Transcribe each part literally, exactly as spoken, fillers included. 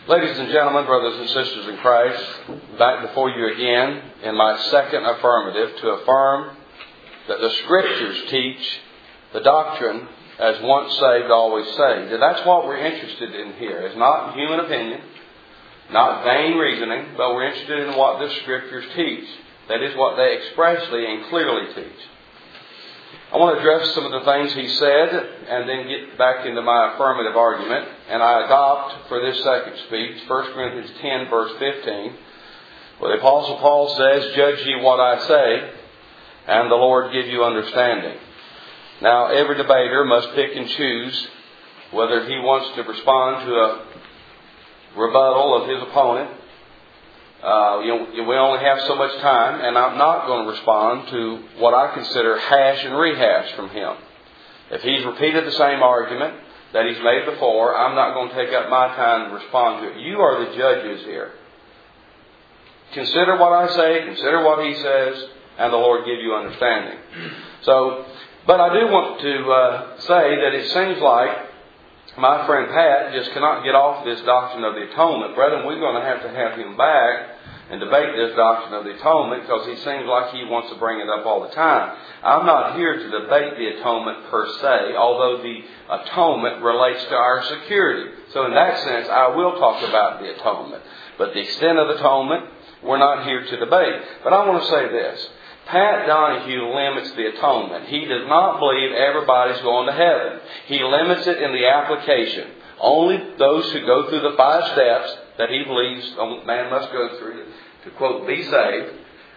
Ladies and gentlemen, brothers and sisters in Christ, back before you again in my second affirmative to affirm that the Scriptures teach the doctrine as once saved, always saved. And that's what we're interested in here. It's not human opinion, not vain reasoning, but we're interested in what the Scriptures teach. That is what they expressly and clearly teach. I want to address some of the things he said and then get back into my affirmative argument. And I adopt for this second speech First Corinthians ten verse fifteen, where the Apostle Paul says, "Judge ye what I say, and the Lord give you understanding." Now, every debater must pick and choose whether he wants to respond to a rebuttal of his opponent. Uh, you know, we only have so much time, and I'm not going to respond to what I consider hash and rehash from him. If he's repeated the same argument that he's made before, I'm not going to take up my time to respond to it. You are the judges here. Consider what I say, consider what he says, and the Lord give you understanding. So, but I do want to uh, say that it seems like my friend Pat just cannot get off this doctrine of the atonement. Brethren, we're going to have to have him back and debate this doctrine of the atonement because he seems like he wants to bring it up all the time. I'm not here to debate the atonement per se, although the atonement relates to our security. So in that sense, I will talk about the atonement. But the extent of the atonement, we're not here to debate. But I want to say this. Pat Donahue limits the atonement. He does not believe everybody's going to heaven. He limits it in the application. Only those who go through the five steps that he believes a man must go through to, quote, be saved.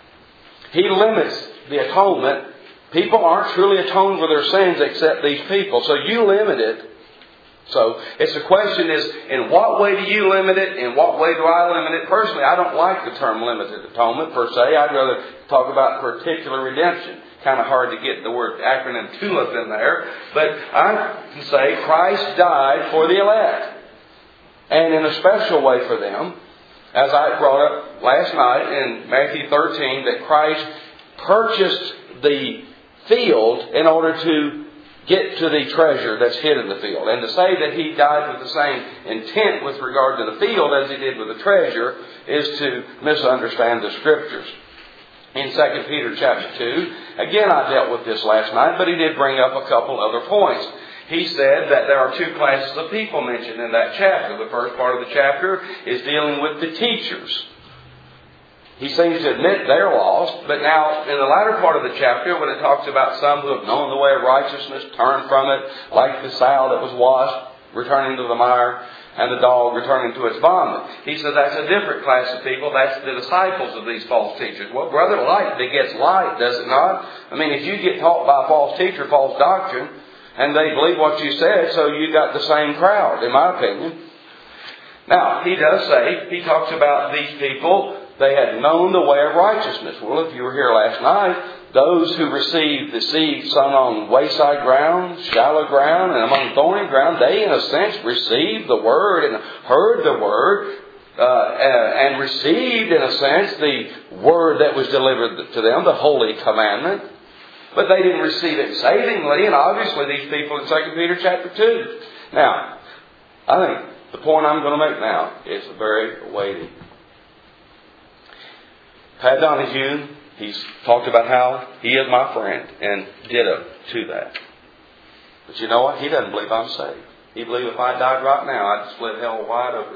He limits the atonement. People aren't truly atoned for their sins except these people. So you limit it. So it's the question is, in what way do you limit it? In what way do I limit it? Personally, I don't like the term limited atonement per se. I'd rather talk about particular redemption. Kind of hard to get the word acronym TULIP in there. But I can say Christ died for the elect. And in a special way for them, as I brought up last night in Matthew thirteen, that Christ purchased the field in order to get to the treasure that's hid in the field. And to say that he died with the same intent with regard to the field as he did with the treasure is to misunderstand the Scriptures. In Second Peter chapter two, again I dealt with this last night, but he did bring up a couple other points. He said that there are two classes of people mentioned in that chapter. The first part of the chapter is dealing with the teachers. He seems to admit they're lost, but now in the latter part of the chapter, when it talks about some who have known the way of righteousness, turned from it, like the sow that was washed, returning to the mire, and the dog returning to its vomit. He said that's a different class of people. That's the disciples of these false teachers. Well, brother, light begets light, does it not? I mean, if you get taught by a false teacher, false doctrine, and they believe what you said, so you got the same crowd, in my opinion. Now, he does say, he talks about these people, they had known the way of righteousness. Well, if you were here last night, those who received the seed sown on wayside ground, shallow ground, and among thorny ground, they in a sense received the Word and heard the Word, uh, and received in a sense the Word that was delivered to them, the Holy Commandment. But they didn't receive it savingly, and obviously these people in Second Peter chapter two. Now, I think the point I'm going to make now is very weighty. Pat Donahue, he's talked about how he is my friend, and ditto to that. But you know what? He doesn't believe I'm saved. He believes if I died right now, I'd split hell wide open.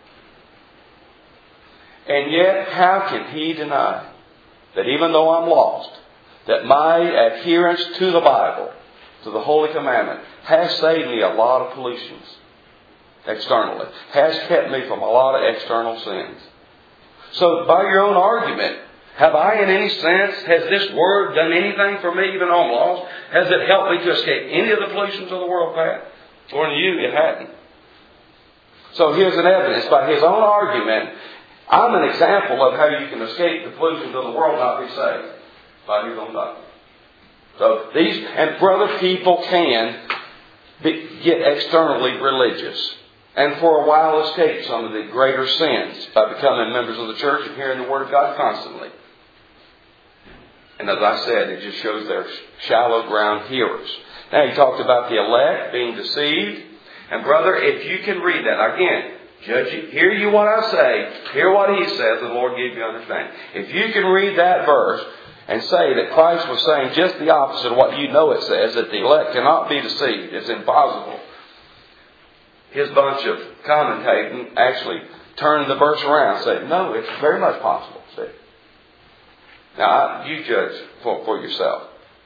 And yet, how can he deny that even though I'm lost, that my adherence to the Bible, to the Holy Commandment, has saved me a lot of pollutions externally, has kept me from a lot of external sins. So by your own argument, have I in any sense, has this Word done anything for me even though I'm lost? Has it helped me to escape any of the pollutions of the world, Pat? According to you, it hadn't. So here's an evidence. By his own argument, I'm an example of how you can escape the pollutions of the world and not be saved. By his own doctrine. So these, and brother, people can be, get externally religious. And for a while escape some of the greater sins by becoming members of the church and hearing the Word of God constantly. And as I said, it just shows they're shallow ground hearers. Now he talked about the elect being deceived. And brother, if you can read that, again, Judge you, hear you what I say, hear what He says, the Lord give you understanding. If you can read that verse and say that Christ was saying just the opposite of what you know it says, that the elect cannot be deceived, it's impossible. His bunch of commentating actually turned the verse around and said, no, it's very much possible. See? Now, you judge for, for yourself.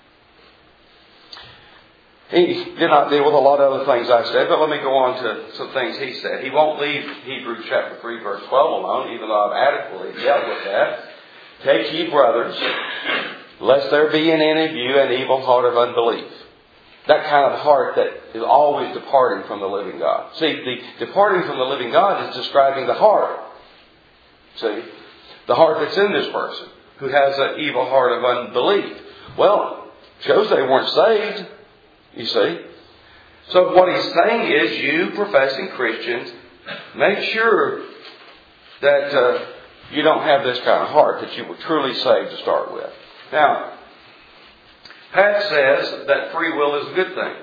He did not deal with a lot of other things I said, but let me go on to some things he said. He won't leave Hebrews chapter three, verse twelve alone, even though I've adequately dealt with that. Take ye, brothers, lest there be in any of you an evil heart of unbelief. That kind of heart that is always departing from the living God. See, the departing from the living God is describing the heart. See, the heart that's in this person who has an evil heart of unbelief. Well, shows they weren't saved. You see? So what he's saying is, you professing Christians, make sure that uh, you don't have this kind of heart, that you were truly saved to start with. Now, Pat says that free will is a good thing.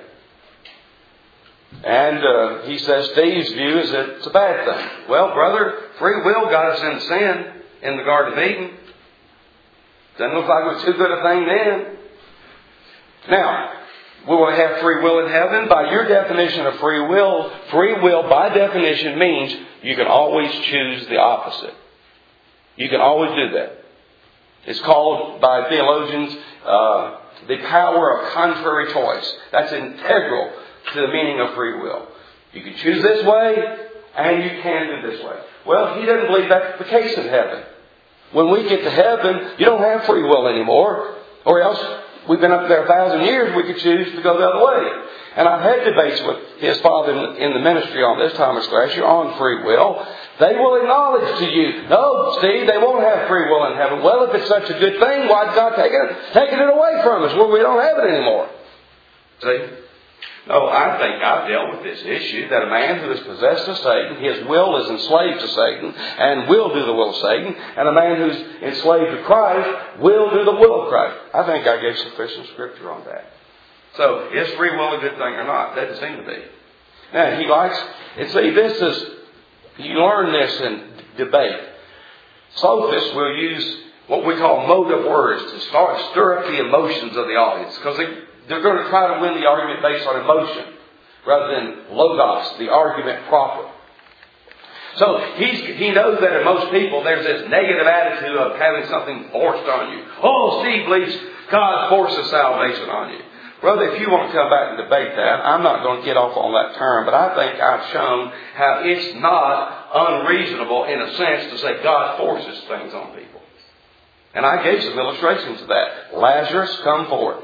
And uh, he says Steve's view is that it's a bad thing. Well, brother, free will got us in sin in the Garden of Eden. Doesn't look like it was too good a thing then. Now, we will have free will in heaven. By your definition of free will, free will by definition means you can always choose the opposite. You can always do that. It's called by theologians uh, the power of contrary choice. That's integral to the meaning of free will. You can choose this way and you can do this way. Well, he doesn't believe that's the case in heaven. When we get to heaven, you don't have free will anymore, or else we've been up there a thousand years, we could choose to go the other way. And I've had debates with his father in the ministry on this, Thomas Thrasher, on free will. They will acknowledge to you, no, Steve, they won't have free will in heaven. Well, if it's such a good thing, why's God taking it, taking it away from us where we don't have it anymore? See? No, I think I've dealt with this issue that a man who is possessed of Satan, his will is enslaved to Satan and will do the will of Satan. And a man who's enslaved to Christ will do the will of Christ. I think I gave sufficient scripture on that. So, is free will a good thing or not? Doesn't seem to be. Now, he likes, and see, this is, you learn this in debate. Sophists will use what we call motive words to start stir up the emotions of the audience, because they They're going to try to win the argument based on emotion rather than logos, the argument proper. So he's, he knows that in most people there's this negative attitude of having something forced on you. Oh, Steve believes God forces salvation on you. Brother, if you want to come back and debate that, I'm not going to get off on that term, but I think I've shown how it's not unreasonable in a sense to say God forces things on people. And I gave some illustrations of that. Lazarus, come forth.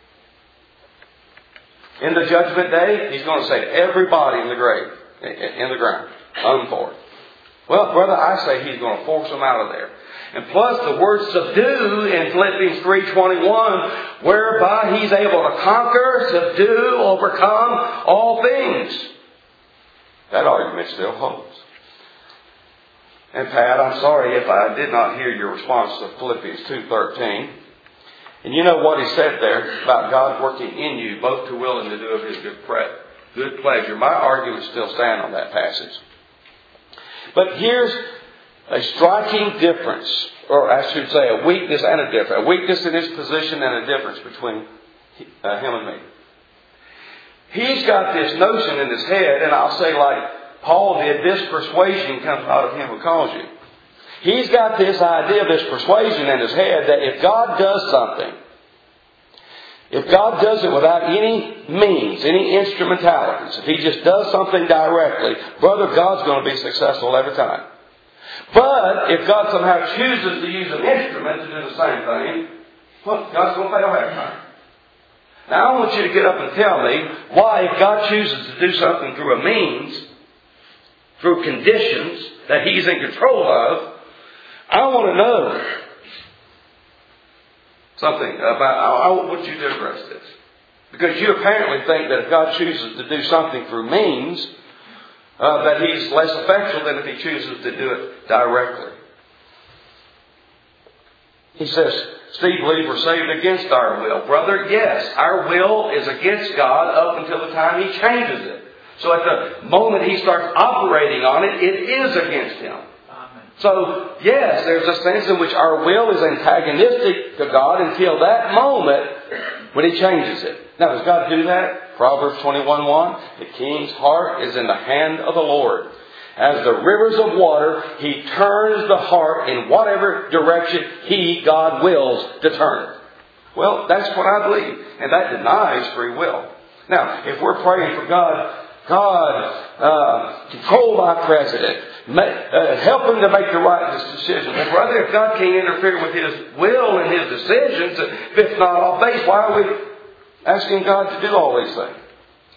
In the judgment day, he's going to say to everybody in the grave, in the ground, come forth. Well, brother, I say he's going to force them out of there. And plus the word subdue in Philippians three twenty-one, whereby he's able to conquer, subdue, overcome all things. That argument still holds. And Pat, I'm sorry if I did not hear your response to Philippians two thirteen. And you know what he said there about God working in you, both to will and to do of His good, pre- good pleasure. My arguments still stand on that passage. But here's a striking difference, or I should say a weakness and a difference. A weakness in his position and a difference between uh, him and me. He's got this notion in his head, and I'll say like Paul did, this persuasion comes out of him who calls you. He's got this idea, this persuasion in his head that if God does something, if God does it without any means, any instrumentalities, if He just does something directly, brother, God's going to be successful every time. But if God somehow chooses to use an instrument to do the same thing, well, God's going to fail every time. Now I want you to get up and tell me why, if God chooses to do something through a means, through conditions that He's in control of, I want to know something about, I want you to address this. Because you apparently think that if God chooses to do something through means, uh, that He's less effectual than if He chooses to do it directly. He says, Steve believes we're saved against our will. Brother, yes, our will is against God up until the time He changes it. So at the moment he starts operating on it, it is against him. So, yes, there's a sense in which our will is antagonistic to God until that moment when He changes it. Now, does God do that? Proverbs twenty-one one, the king's heart is in the hand of the Lord. As the rivers of water, He turns the heart in whatever direction He, God, wills to turn it. Well, that's what I believe. And that denies free will. Now, if we're praying for God, God, uh, control my president. Make, uh, help him to make the right decision. But brother, if God can't interfere with His will and His decisions, if it's not off base, why are we asking God to do all these things?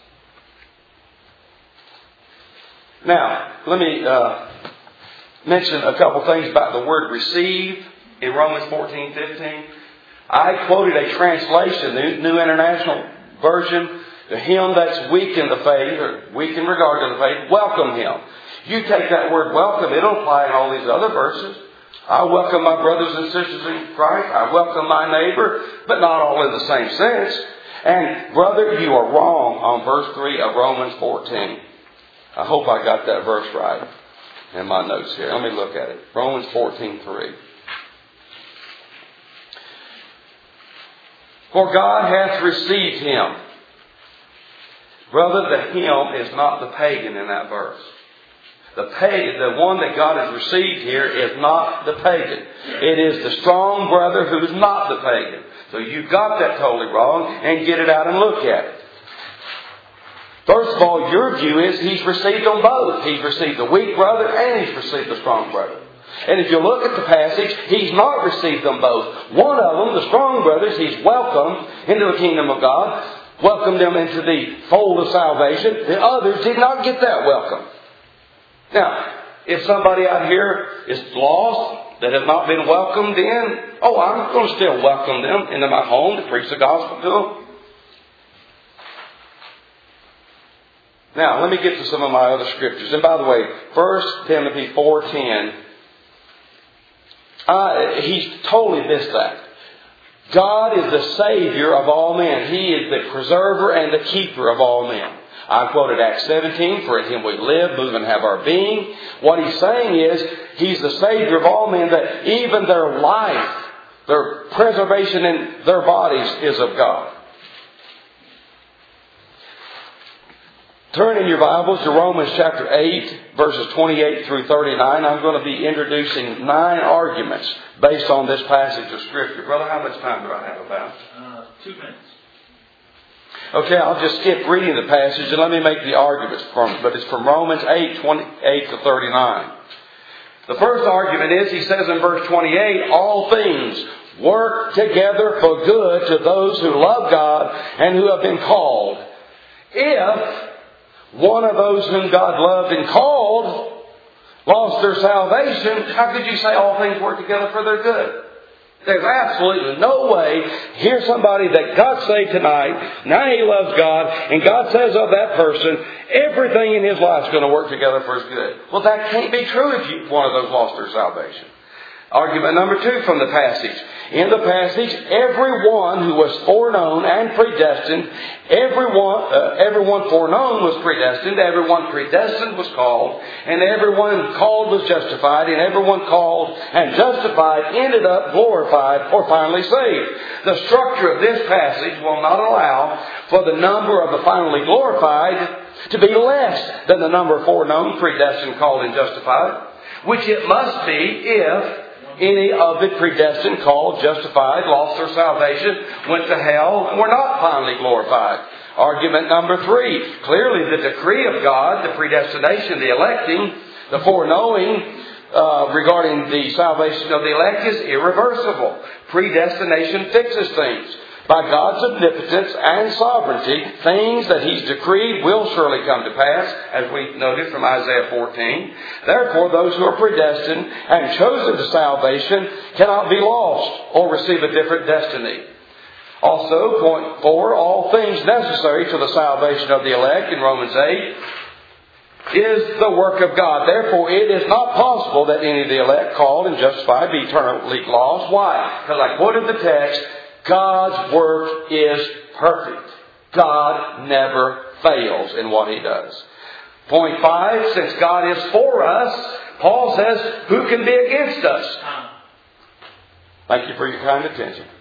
Now, let me uh, mention a couple things about the word receive in Romans fourteen fifteen. I quoted a translation, the New International Version. To him that's weak in the faith, or weak in regard to the faith, welcome him. You take that word welcome, it'll apply in all these other verses. I welcome my brothers and sisters in Christ. I welcome my neighbor, but not all in the same sense. And brother, you are wrong on verse three of Romans fourteen. I hope I got that verse right in my notes here. Let me look at it. Romans fourteen three. For God hath received him. Brother, the him is not the pagan in that verse. The pagan, the one that God has received here is not the pagan. It is the strong brother who is not the pagan. So you got that totally wrong, and get it out and look at it. First of all, your view is He's received them both. He's received the weak brother and He's received the strong brother. And if you look at the passage, He's not received them both. One of them, the strong brothers, He's welcomed into the kingdom of God. Welcomed them into the fold of salvation. The others did not get that welcome. Now, if somebody out here is lost, that has not been welcomed in, oh, I'm going to still welcome them into my home to preach the gospel to them. Now, let me get to some of my other scriptures. And by the way, First Timothy four ten, uh, he's totally missed that. God is the Savior of all men. He is the preserver and the keeper of all men. I quoted Acts seventeen, for in Him we live, move, and have our being. What he's saying is, He's the Savior of all men, that even their life, their preservation in their bodies is of God. Turn in your Bibles to Romans chapter eight, verses twenty-eight through thirty-nine. I'm going to be introducing nine arguments based on this passage of Scripture. Brother, how much time do I have about? Uh, two minutes. Okay, I'll just skip reading the passage and let me make the arguments from it. But it's from Romans eight, twenty-eight to thirty-nine. The first argument is, he says in verse twenty-eight, all things work together for good to those who love God and who have been called. If one of those whom God loved and called lost their salvation, how could you say all things work together for their good? There's absolutely no way. Here's somebody that God saved tonight. Now he loves God. And God says of that person, everything in his life is going to work together for his good. Well, that can't be true if you, one of those lost their salvation. Argument number two from the passage. In the passage, everyone who was foreknown and predestined, everyone, uh, everyone foreknown was predestined, everyone predestined was called, and everyone called was justified, and everyone called and justified ended up glorified or finally saved. The structure of this passage will not allow for the number of the finally glorified to be less than the number foreknown, predestined, called, and justified, which it must be if any of the predestined, called, justified, lost their salvation, went to hell, and were not finally glorified. Argument number three. Clearly the decree of God, the predestination, the electing, the foreknowing uh, regarding the salvation of the elect is irreversible. Predestination fixes things. By God's omnipotence and sovereignty, things that He's decreed will surely come to pass, as we noted from Isaiah fourteen. Therefore, those who are predestined and chosen to salvation cannot be lost or receive a different destiny. Also, point four, all things necessary to the salvation of the elect in Romans eight is the work of God. Therefore, it is not possible that any of the elect called and justified be eternally lost. Why? Because I quoted the text, God's work is perfect. God never fails in what he does. Point five, since God is for us, Paul says, who can be against us? Thank you for your kind attention.